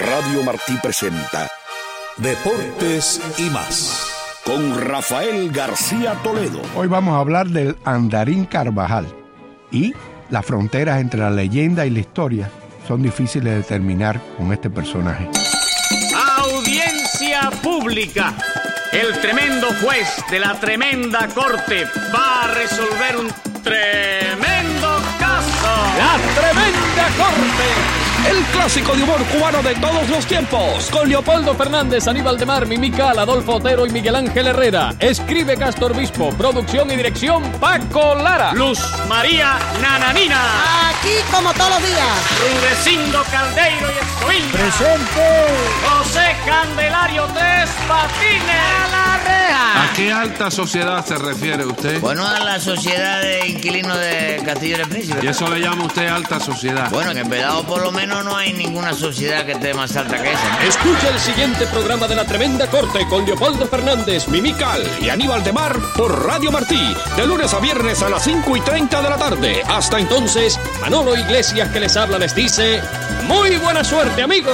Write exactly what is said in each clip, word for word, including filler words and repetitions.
Radio Martí presenta Deportes y más, con Rafael García Toledo. Hoy vamos a hablar del Andarín Carvajal. Y las fronteras entre la leyenda y la historia son difíciles de determinar con este personaje. Audiencia pública. El tremendo juez de la tremenda corte va a resolver un tremendo caso. La tremenda corte. El clásico de humor cubano de todos los tiempos. Con Leopoldo Fernández, Aníbal de Mar, Mimical, Adolfo Otero y Miguel Ángel Herrera. Escribe Castor Bispo. Producción y dirección Paco Lara. Luz María Nananina. Aquí como todos los días. Rudecindo Caldeiro y Escoviña. Presente. José Candelario Tres Patines. A la reja. ¿A qué alta sociedad se refiere usted? Bueno, a la sociedad de inquilinos de Castillo del Príncipe. ¿Y eso le llama usted alta sociedad? Bueno, en el Vedado por lo menos no hay ninguna sociedad que esté más alta que esa, ¿no? Escucha el siguiente programa de La Tremenda Corte con Leopoldo Fernández, Mimical y Aníbal de Mar por Radio Martí, de lunes a viernes a las cinco y treinta de la tarde. Hasta entonces, Manolo Iglesias, que les habla, les dice ¡muy buena suerte, amigos!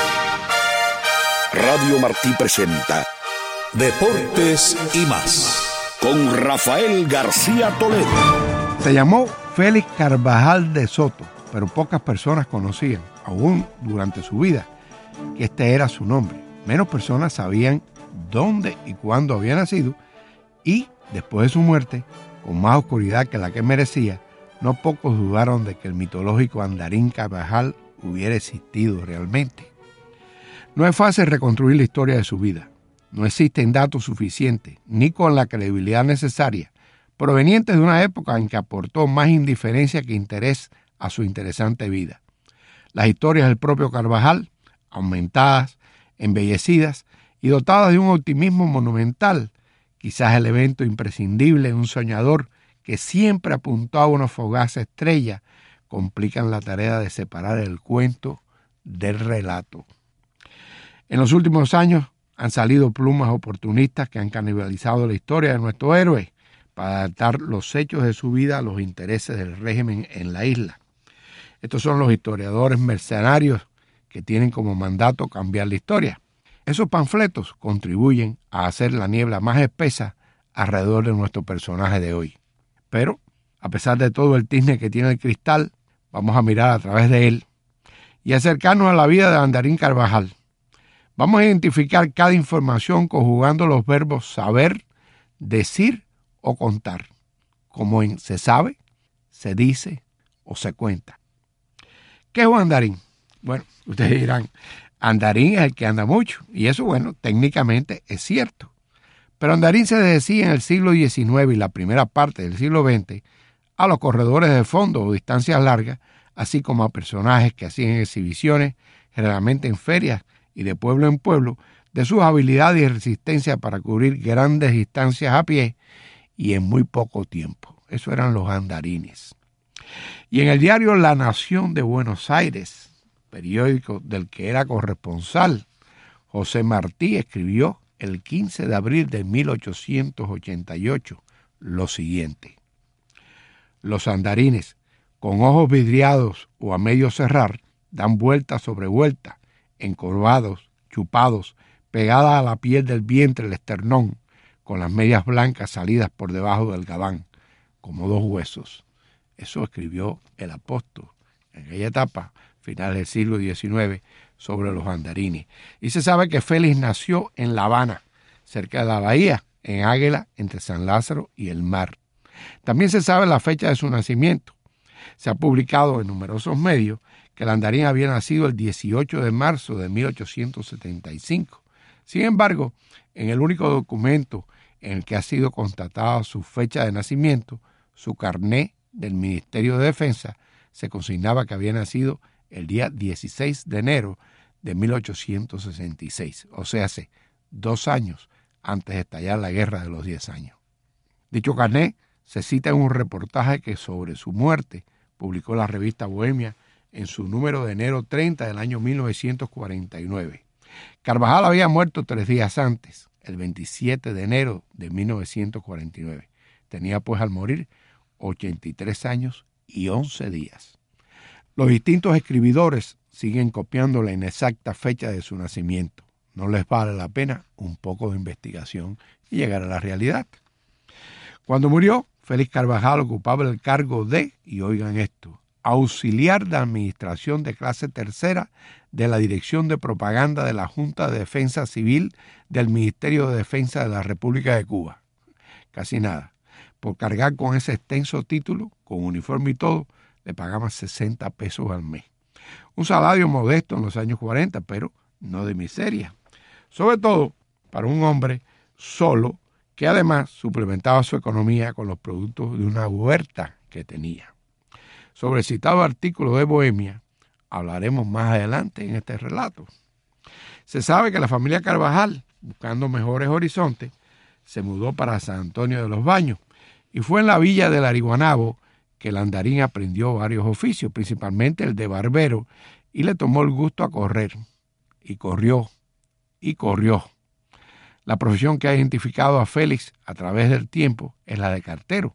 Radio Martí presenta Deportes y más, con Rafael García Toledo. Se llamó Félix Carvajal de Soto, pero pocas personas conocían, aún durante su vida, que este era su nombre. Menos personas sabían dónde y cuándo había nacido, y después de su muerte, con más oscuridad que la que merecía, no pocos dudaron de que el mitológico Andarín Carvajal hubiera existido realmente. No es fácil reconstruir la historia de su vida. No existen datos suficientes, ni con la credibilidad necesaria, provenientes de una época en que aportó más indiferencia que interés a su interesante vida. Las historias del propio Carvajal, aumentadas, embellecidas y dotadas de un optimismo monumental, quizás el evento imprescindible de un soñador que siempre apuntó a una fugaz estrella, complican la tarea de separar el cuento del relato. En los últimos años han salido plumas oportunistas que han canibalizado la historia de nuestro héroe para adaptar los hechos de su vida a los intereses del régimen en la isla. Estos son los historiadores mercenarios que tienen como mandato cambiar la historia. Esos panfletos contribuyen a hacer la niebla más espesa alrededor de nuestro personaje de hoy. Pero, a pesar de todo el tizne que tiene el cristal, vamos a mirar a través de él y acercarnos a la vida de Andarín Carvajal. Vamos a identificar cada información conjugando los verbos saber, decir o contar, como en se sabe, se dice o se cuenta. ¿Qué es un andarín? Bueno, ustedes dirán, andarín es el que anda mucho, y eso, bueno, técnicamente es cierto. Pero andarín se decía en el siglo diecinueve y la primera parte del siglo veinte a los corredores de fondo o distancias largas, así como a personajes que hacían exhibiciones, generalmente en ferias y de pueblo en pueblo, de sus habilidades y resistencia para cubrir grandes distancias a pie y en muy poco tiempo. Eso eran los andarines. Y en el diario La Nación de Buenos Aires, periódico del que era corresponsal, José Martí escribió el quince de abril de mil ochocientos ochenta y ocho lo siguiente: los andarines, con ojos vidriados o a medio cerrar, dan vuelta sobre vuelta, encorvados, chupados, pegadas a la piel del vientre, el esternón, con las medias blancas salidas por debajo del gabán, como dos huesos. Eso escribió el apóstol en aquella etapa, final del siglo diecinueve, sobre los andarines. Y se sabe que Félix nació en La Habana, cerca de la bahía, en Águila, entre San Lázaro y el mar. También se sabe la fecha de su nacimiento. Se ha publicado en numerosos medios que el andarín había nacido el dieciocho de marzo de mil ochocientos setenta y cinco. Sin embargo, en el único documento en el que ha sido constatada su fecha de nacimiento, su carné del Ministerio de Defensa, se consignaba que había nacido el día dieciséis de enero de mil ochocientos sesenta y seis, o sea, hace dos años antes de estallar la Guerra de los Diez Años. Dicho carné se cita en un reportaje que sobre su muerte publicó la revista Bohemia en su número de enero treinta del año mil novecientos cuarenta y nueve. Carvajal había muerto tres días antes, el veintisiete de enero de mil novecientos cuarenta y nueve. Tenía pues al morir ochenta y tres años y once días. Los distintos escribidores siguen copiando la inexacta fecha de su nacimiento. No les vale la pena un poco de investigación y llegar a la realidad. Cuando murió, Félix Carvajal ocupaba el cargo de, y oigan esto, auxiliar de administración de clase tercera de la Dirección de Propaganda de la Junta de Defensa Civil del Ministerio de Defensa de la República de Cuba. Casi nada. Por cargar con ese extenso título, con uniforme y todo, le pagaban sesenta pesos al mes. Un salario modesto en los años cuarenta, pero no de miseria. Sobre todo para un hombre solo que además suplementaba su economía con los productos de una huerta que tenía. Sobre el citado artículo de Bohemia hablaremos más adelante en este relato. Se sabe que la familia Carvajal, buscando mejores horizontes, se mudó para San Antonio de los Baños y fue en la villa del Ariguanabo que el Andarín aprendió varios oficios, principalmente el de barbero, y le tomó el gusto a correr. Y corrió, y corrió. La profesión que ha identificado a Félix a través del tiempo es la de cartero,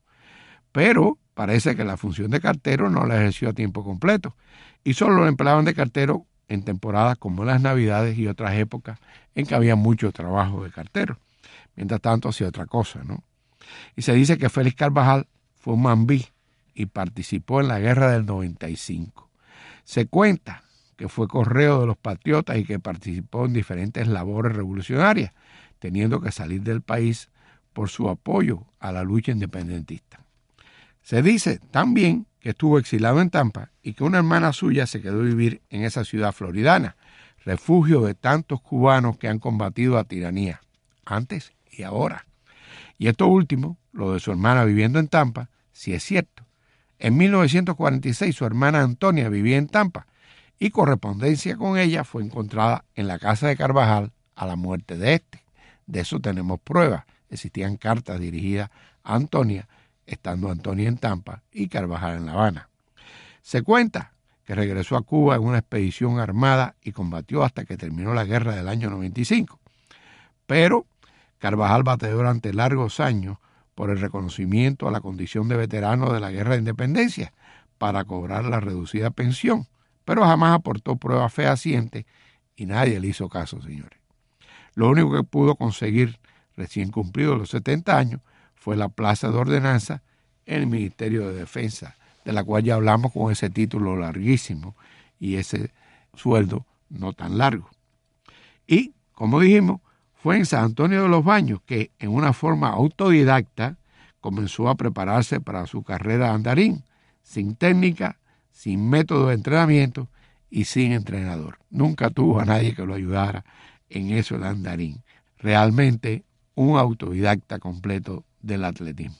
pero parece que la función de cartero no la ejerció a tiempo completo y solo lo empleaban de cartero en temporadas como las Navidades y otras épocas en que había mucho trabajo de cartero. Mientras tanto hacía otra cosa, ¿no? Y se dice que Félix Carvajal fue un mambí y participó en la guerra del noventa y cinco. Se cuenta que fue correo de los patriotas y que participó en diferentes labores revolucionarias, teniendo que salir del país por su apoyo a la lucha independentista. Se dice también que estuvo exilado en Tampa y que una hermana suya se quedó a vivir en esa ciudad floridana, refugio de tantos cubanos que han combatido la tiranía, antes y ahora. Y esto último, lo de su hermana viviendo en Tampa, sí es cierto. En mil novecientos cuarenta y seis su hermana Antonia vivía en Tampa y correspondencia con ella fue encontrada en la casa de Carvajal a la muerte de este. De eso tenemos pruebas. Existían cartas dirigidas a Antonia, estando Antonia en Tampa y Carvajal en La Habana. Se cuenta que regresó a Cuba en una expedición armada y combatió hasta que terminó la guerra del año noventa y cinco. Pero Carvajal batalló durante largos años por el reconocimiento a la condición de veterano de la Guerra de Independencia para cobrar la reducida pensión, pero jamás aportó pruebas fehacientes y nadie le hizo caso, señores. Lo único que pudo conseguir recién cumplidos los setenta años fue la plaza de ordenanza en el Ministerio de Defensa, de la cual ya hablamos con ese título larguísimo y ese sueldo no tan largo. Y, como dijimos, fue en San Antonio de los Baños que, en una forma autodidacta, comenzó a prepararse para su carrera de andarín, sin técnica, sin método de entrenamiento y sin entrenador. Nunca tuvo a nadie que lo ayudara en eso del andarín. Realmente un autodidacta completo del atletismo.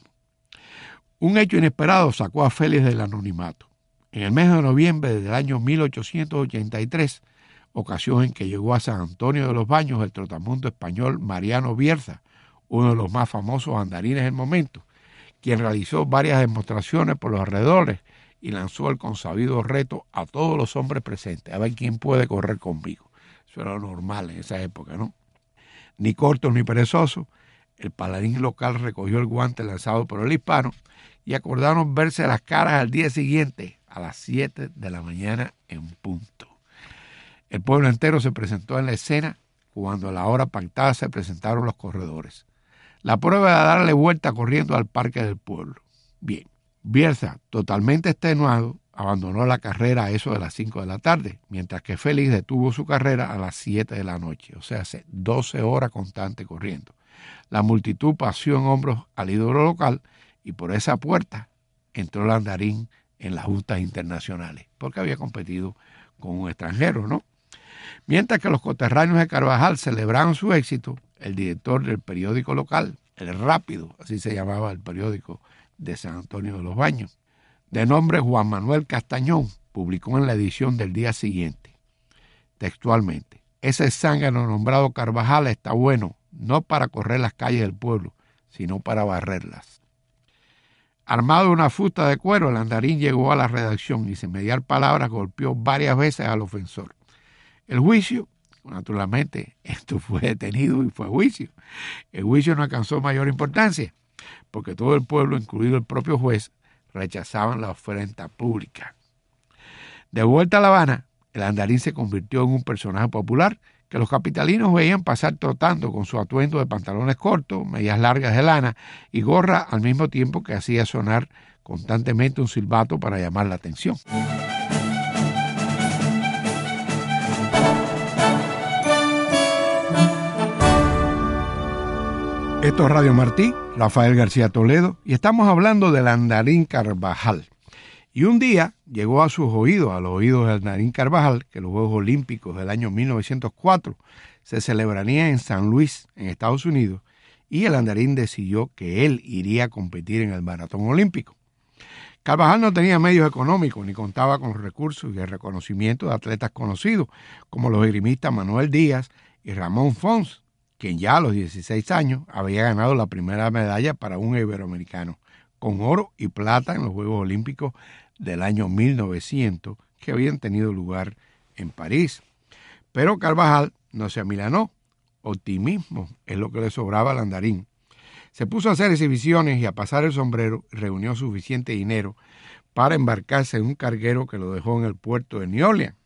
Un hecho inesperado sacó a Félix del anonimato. En el mes de noviembre del año mil ochocientos ochenta y tres, ocasión en que llegó a San Antonio de los Baños el trotamundo español Mariano Bierza, uno de los más famosos andarines del momento, quien realizó varias demostraciones por los alrededores y lanzó el consabido reto a todos los hombres presentes, a ver quién puede correr conmigo. Eso era lo normal en esa época, ¿no? Ni corto ni perezoso, el paladín local recogió el guante lanzado por el hispano y acordaron verse las caras al día siguiente a las siete de la mañana en punto. El pueblo entero se presentó en la escena cuando a la hora pactada se presentaron los corredores. La prueba era darle vuelta corriendo al parque del pueblo. Bien, Bierza, totalmente extenuado, abandonó la carrera a eso de las cinco de la tarde, mientras que Félix detuvo su carrera a las siete de la noche, o sea, hace doce horas constante corriendo. La multitud paseó en hombros al ídolo local y por esa puerta entró el andarín en las justas internacionales, porque había competido con un extranjero, ¿no? Mientras que los coterráneos de Carvajal celebraban su éxito, el director del periódico local, El Rápido, así se llamaba el periódico de San Antonio de los Baños, de nombre Juan Manuel Castañón, publicó en la edición del día siguiente, textualmente: ese zángano nombrado Carvajal está bueno, no para correr las calles del pueblo, sino para barrerlas. Armado de una fusta de cuero, el andarín llegó a la redacción y sin mediar palabras golpeó varias veces al ofensor. El juicio, naturalmente, esto fue detenido y fue juicio. El juicio no alcanzó mayor importancia, porque todo el pueblo, incluido el propio juez, rechazaban la ofrenda pública. De vuelta a La Habana, el andarín se convirtió en un personaje popular que los capitalinos veían pasar trotando con su atuendo de pantalones cortos, medias largas de lana y gorra, al mismo tiempo que hacía sonar constantemente un silbato para llamar la atención. Esto es Radio Martí, Rafael García Toledo, y estamos hablando del andarín Carvajal. Y un día llegó a sus oídos, a los oídos del andarín Carvajal, que los Juegos Olímpicos del año mil novecientos cuatro se celebrarían en San Luis, en Estados Unidos, y el andarín decidió que él iría a competir en el maratón olímpico. Carvajal no tenía medios económicos ni contaba con los recursos y el reconocimiento de atletas conocidos, como los esgrimistas Manuel Díaz y Ramón Fons, quien ya a los dieciséis años había ganado la primera medalla para un iberoamericano, con oro y plata en los Juegos Olímpicos del año mil novecientos, que habían tenido lugar en París. Pero Carvajal no se amilanó. Optimismo es lo que le sobraba al andarín. Se puso a hacer exhibiciones y a pasar el sombrero, reunió suficiente dinero para embarcarse en un carguero que lo dejó en el puerto de New Orleans.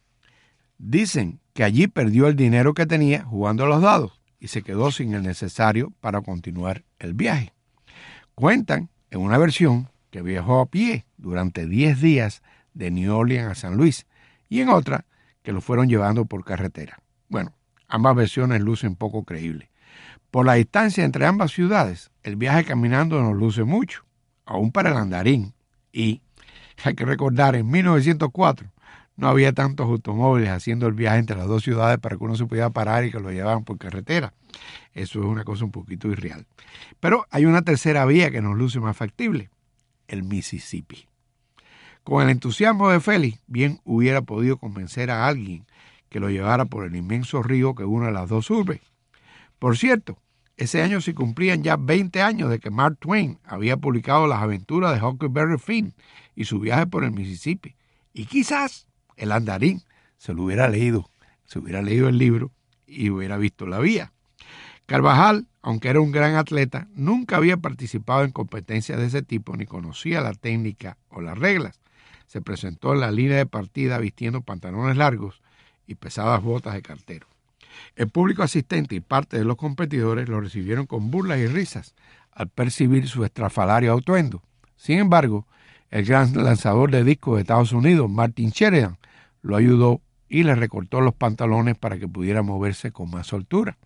Dicen que allí perdió el dinero que tenía jugando a los dados y se quedó sin el necesario para continuar el viaje. Cuentan en una versión que viajó a pie durante diez días de New Orleans a San Luis y en otra que lo fueron llevando por carretera. Bueno, ambas versiones lucen poco creíbles. Por la distancia entre ambas ciudades, el viaje caminando nos luce mucho, aún para el andarín. Y hay que recordar, en mil novecientos cuatro no había tantos automóviles haciendo el viaje entre las dos ciudades para que uno se pudiera parar y que lo llevaban por carretera. Eso es una cosa un poquito irreal. Pero hay una tercera vía que nos luce más factible, el Mississippi. Con el entusiasmo de Félix, bien hubiera podido convencer a alguien que lo llevara por el inmenso río que une las dos urbes. Por cierto, ese año se cumplían ya veinte años de que Mark Twain había publicado Las aventuras de Huckleberry Finn y su viaje por el Mississippi. Y quizás el andarín se lo hubiera leído, se hubiera leído el libro y hubiera visto la vía. Carvajal, aunque era un gran atleta, nunca había participado en competencias de ese tipo ni conocía la técnica o las reglas. Se presentó en la línea de partida vistiendo pantalones largos y pesadas botas de cartero. El público asistente y parte de los competidores lo recibieron con burlas y risas al percibir su estrafalario atuendo. Sin embargo, el gran lanzador de discos de Estados Unidos, Martin Sheridan, lo ayudó y le recortó los pantalones para que pudiera moverse con más soltura.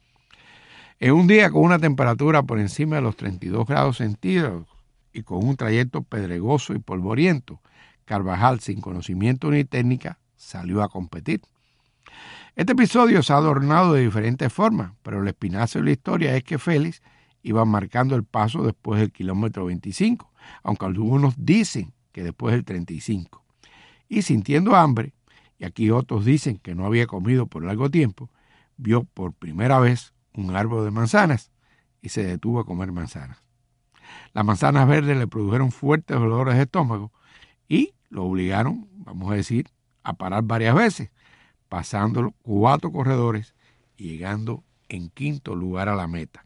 En un día con una temperatura por encima de los treinta y dos grados centígrados y con un trayecto pedregoso y polvoriento, Carvajal, sin conocimiento ni técnica, salió a competir. Este episodio se ha adornado de diferentes formas, pero el espinazo de la historia es que Félix iba marcando el paso después del kilómetro veinticinco, aunque algunos dicen que después del treinta y cinco. Y sintiendo hambre, y aquí otros dicen que no había comido por largo tiempo, vio por primera vez un árbol de manzanas y se detuvo a comer manzanas. Las manzanas verdes le produjeron fuertes dolores de estómago y lo obligaron, vamos a decir, a parar varias veces, pasando cuatro corredores y llegando en quinto lugar a la meta.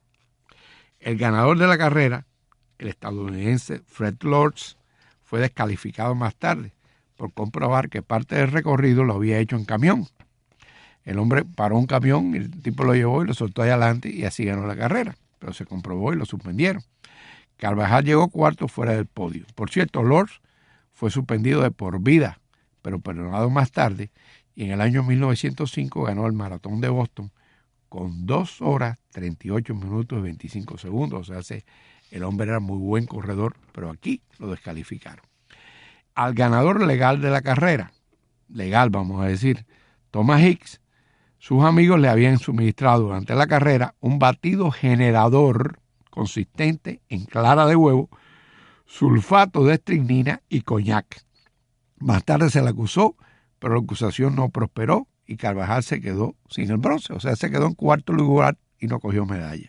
El ganador de la carrera, el estadounidense Fred Lords, fue descalificado más tarde por comprobar que parte del recorrido lo había hecho en camión. El hombre paró un camión, el tipo lo llevó y lo soltó ahí adelante y así ganó la carrera, pero se comprobó y lo suspendieron. Carvajal llegó cuarto fuera del podio. Por cierto, Lords fue suspendido de por vida, pero perdonado más tarde, y en el año mil novecientos cinco ganó el maratón de Boston con dos horas, treinta y ocho minutos y veinticinco segundos. O sea, el hombre era muy buen corredor, pero aquí lo descalificaron. Al ganador legal de la carrera, legal vamos a decir, Thomas Hicks, sus amigos le habían suministrado durante la carrera un batido generador consistente en clara de huevo, sulfato de estricnina y coñac. Más tarde se le acusó, pero la acusación no prosperó y Carvajal se quedó sin el bronce, o sea, se quedó en cuarto lugar y no cogió medalla.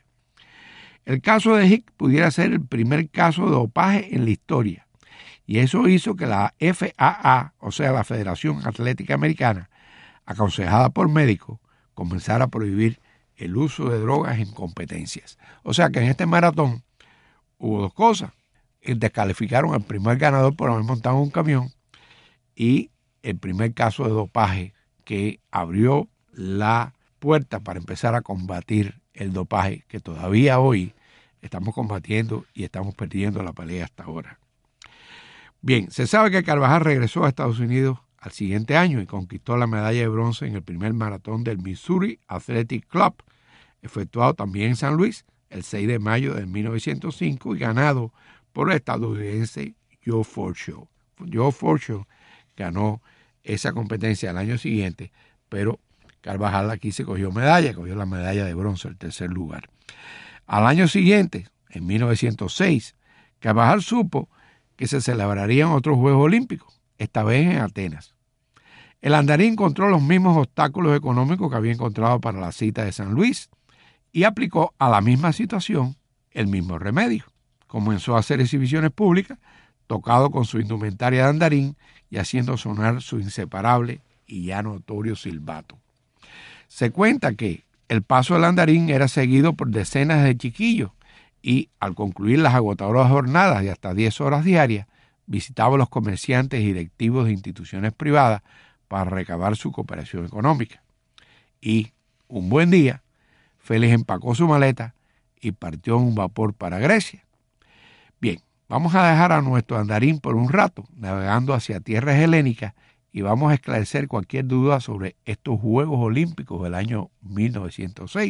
El caso de Hicks pudiera ser el primer caso de dopaje en la historia, y eso hizo que la F A A, o sea, la Federación Atlética Americana, aconsejada por médicos, comenzara a prohibir el uso de drogas en competencias. O sea que en este maratón hubo dos cosas. Descalificaron al primer ganador por haber montado un camión y el primer caso de dopaje que abrió la puerta para empezar a combatir el dopaje que todavía hoy estamos combatiendo y estamos perdiendo la pelea hasta ahora. Bien, se sabe que Carvajal regresó a Estados Unidos al siguiente año y conquistó la medalla de bronce en el primer maratón del Missouri Athletic Club, efectuado también en San Luis el seis de mayo de mil novecientos cinco y ganado por el estadounidense Joe Forshaw. Joe Forshaw ganó esa competencia al año siguiente, pero Carvajal aquí se cogió medalla, cogió la medalla de bronce, el tercer lugar. Al año siguiente, en mil novecientos seis, Carvajal supo que se celebrarían otros Juegos Olímpicos, esta vez en Atenas. El andarín encontró los mismos obstáculos económicos que había encontrado para la cita de San Luis y aplicó a la misma situación el mismo remedio. Comenzó a hacer exhibiciones públicas, tocado con su indumentaria de andarín y haciendo sonar su inseparable y ya notorio silbato. Se cuenta que el paso del andarín era seguido por decenas de chiquillos y al concluir las agotadoras jornadas de hasta diez horas diarias, visitaba a los comerciantes y directivos de instituciones privadas para recabar su cooperación económica. Y un buen día, Félix empacó su maleta y partió en un vapor para Grecia. Bien, vamos a dejar a nuestro andarín por un rato, navegando hacia tierras helénicas, y vamos a esclarecer cualquier duda sobre estos Juegos Olímpicos del año mil novecientos seis.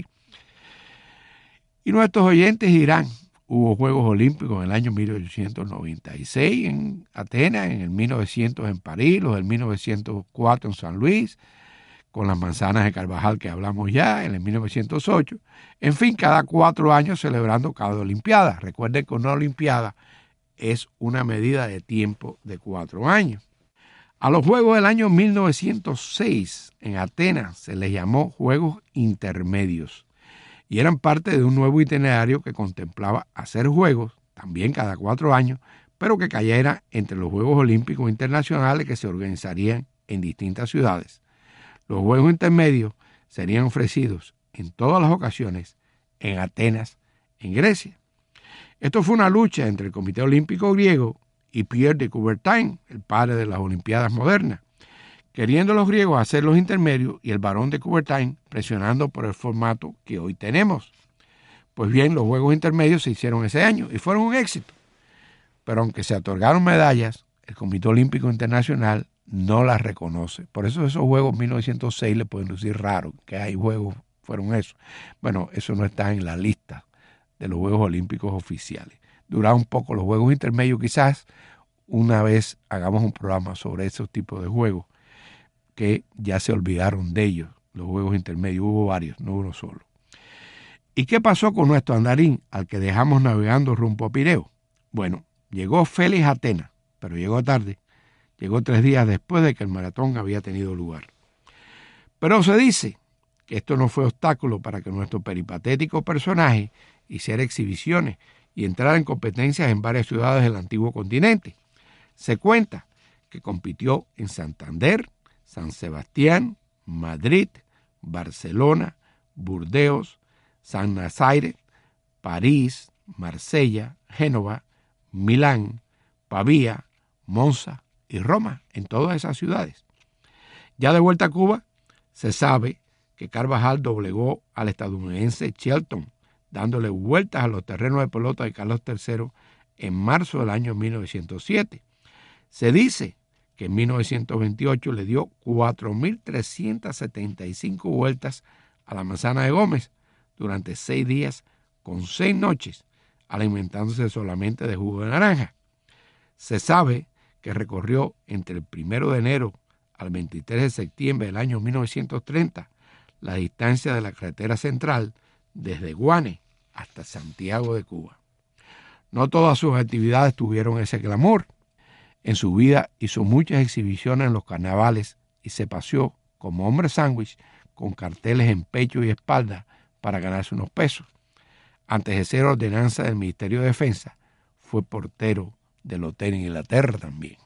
Y nuestros oyentes dirán, hubo Juegos Olímpicos en el año mil ochocientos noventa y seis en Atenas, en el mil novecientos en París, los del mil novecientos cuatro en San Luis, con las manzanas de Carvajal que hablamos ya, en el mil novecientos ocho. En fin, cada cuatro años celebrando cada olimpiada. Recuerden que una olimpiada es una medida de tiempo de cuatro años. A los Juegos del año mil novecientos seis en Atenas se les llamó Juegos Intermedios y eran parte de un nuevo itinerario que contemplaba hacer juegos, también cada cuatro años, pero que cayera entre los Juegos Olímpicos Internacionales que se organizarían en distintas ciudades. Los Juegos Intermedios serían ofrecidos en todas las ocasiones en Atenas, en Grecia. Esto fue una lucha entre el Comité Olímpico griego y Pierre de Coubertin, el padre de las Olimpiadas modernas, queriendo los griegos hacer los intermedios y el barón de Coubertin presionando por el formato que hoy tenemos. Pues bien, los Juegos Intermedios se hicieron ese año y fueron un éxito. Pero aunque se otorgaron medallas, el Comité Olímpico Internacional no las reconoce. Por eso esos Juegos mil novecientos seis le pueden decir raro, que hay Juegos, fueron eso. Bueno, eso no está en la lista de los Juegos Olímpicos oficiales. Duraron un poco los Juegos Intermedios, quizás una vez hagamos un programa sobre esos tipos de juegos que ya se olvidaron de ellos, los Juegos Intermedios, hubo varios, no uno solo. ¿Y qué pasó con nuestro andarín al que dejamos navegando rumbo a Pireo? Bueno, llegó Félix a Atenas, pero llegó tarde, llegó tres días después de que el maratón había tenido lugar. Pero se dice que esto no fue obstáculo para que nuestro peripatético personaje hiciera exhibiciones y entrar en competencias en varias ciudades del antiguo continente. Se cuenta que compitió en Santander, San Sebastián, Madrid, Barcelona, Burdeos, San Nazaire, París, Marsella, Génova, Milán, Pavía, Monza y Roma, en todas esas ciudades. Ya de vuelta a Cuba, se sabe que Carvajal doblegó al estadounidense Shelton, dándole vueltas a los terrenos de pelota de Carlos tercero en marzo del año mil novecientos siete. Se dice que en mil novecientos veintiocho le dio cuatro mil trescientas setenta y cinco vueltas a la manzana de Gómez durante seis días con seis noches, alimentándose solamente de jugo de naranja. Se sabe que recorrió entre el primero de enero al veintitrés de septiembre del año mil novecientos treinta la distancia de la carretera central desde Guane hasta Santiago de Cuba. No todas sus actividades tuvieron ese glamour. En su vida hizo muchas exhibiciones en los carnavales y se paseó como hombre sándwich con carteles en pecho y espalda para ganarse unos pesos. Antes de ser ordenanza del Ministerio de Defensa, fue portero del Hotel Inglaterra también.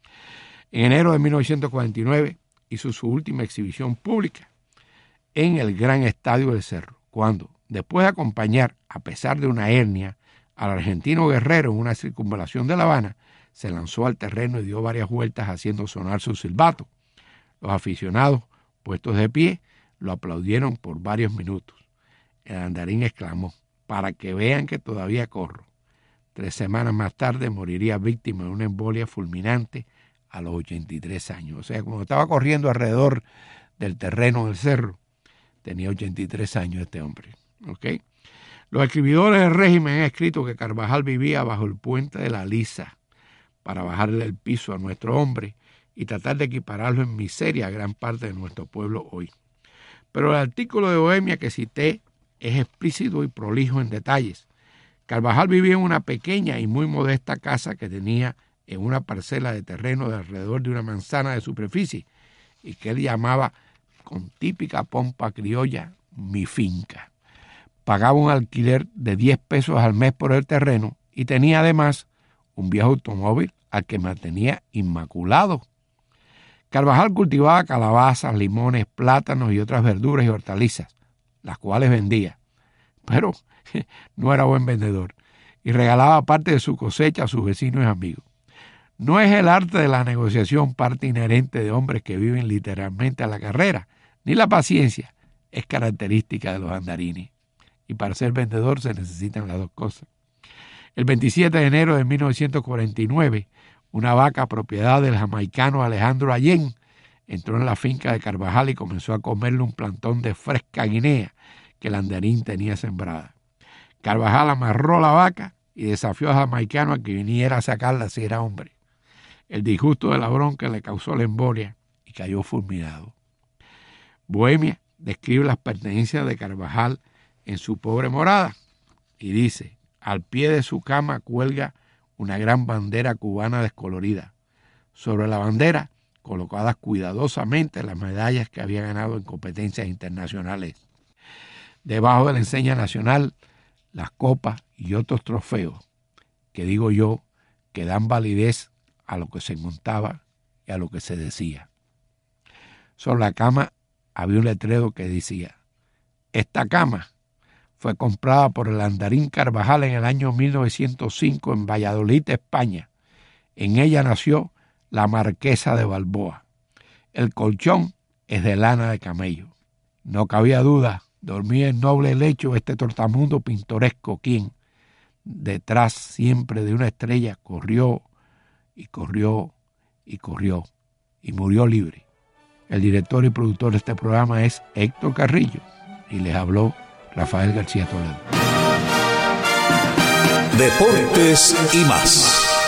En enero de mil novecientos cuarenta y nueve hizo su última exhibición pública en el Gran Estadio del Cerro, cuando, después de acompañar, a pesar de una hernia, al argentino Guerrero en una circunvalación de La Habana, se lanzó al terreno y dio varias vueltas haciendo sonar su silbato. Los aficionados Puestos de pie, lo aplaudieron por varios minutos. El andarín exclamó: para que vean que todavía corro. Tres semanas más tarde moriría víctima de una embolia fulminante a los ochenta y tres años. O sea, cuando estaba corriendo alrededor del terreno del cerro, tenía ochenta y tres años este hombre. ¿Okay? Los escribidores del régimen han escrito que Carvajal vivía bajo el puente de la Lisa para bajarle el piso a nuestro hombre y tratar de equipararlo en miseria a gran parte de nuestro pueblo hoy. Pero el artículo de Bohemia que cité es explícito y prolijo en detalles. Carvajal vivía en una pequeña y muy modesta casa que tenía en una parcela de terreno de alrededor de una manzana de superficie y que él llamaba con típica pompa criolla mi finca. Pagaba un alquiler de diez pesos al mes por el terreno y tenía además un viejo automóvil al que mantenía inmaculado. Carvajal cultivaba calabazas, limones, plátanos y otras verduras y hortalizas, las cuales vendía, pero no era buen vendedor y regalaba parte de su cosecha a sus vecinos y amigos. No es el arte de la negociación parte inherente de hombres que viven literalmente a la carrera, ni la paciencia es característica de los andarines. Y para ser vendedor se necesitan las dos cosas. El veintisiete de enero de mil novecientos cuarenta y nueve, una vaca propiedad del jamaicano Alejandro Allén entró en la finca de Carvajal y comenzó a comerle un plantón de fresca guinea que el andarín tenía sembrada. Carvajal amarró la vaca y desafió al jamaicano a que viniera a sacarla si era hombre. El disgusto de la bronca le causó la embolia y cayó fulminado. Bohemia describe las pertenencias de Carvajal en su pobre morada y dice: al pie de su cama cuelga una gran bandera cubana descolorida. Sobre la bandera, colocadas cuidadosamente las medallas que había ganado en competencias internacionales. Debajo de la enseña nacional, las copas y otros trofeos, que digo yo, que dan validez a lo que se contaba y a lo que se decía. Sobre la cama había un letrero que decía: esta cama fue comprada por el andarín Carvajal en el año mil novecientos cinco en Valladolid, España. En ella nació la marquesa de Balboa. El colchón es de lana de camello. No cabía duda, dormía en noble lecho este tortamundo pintoresco, quien, detrás siempre de una estrella, corrió y corrió y corrió y murió libre. El director y productor de este programa es Héctor Carrillo y les habló Rafael García Toledo. Deportes y más.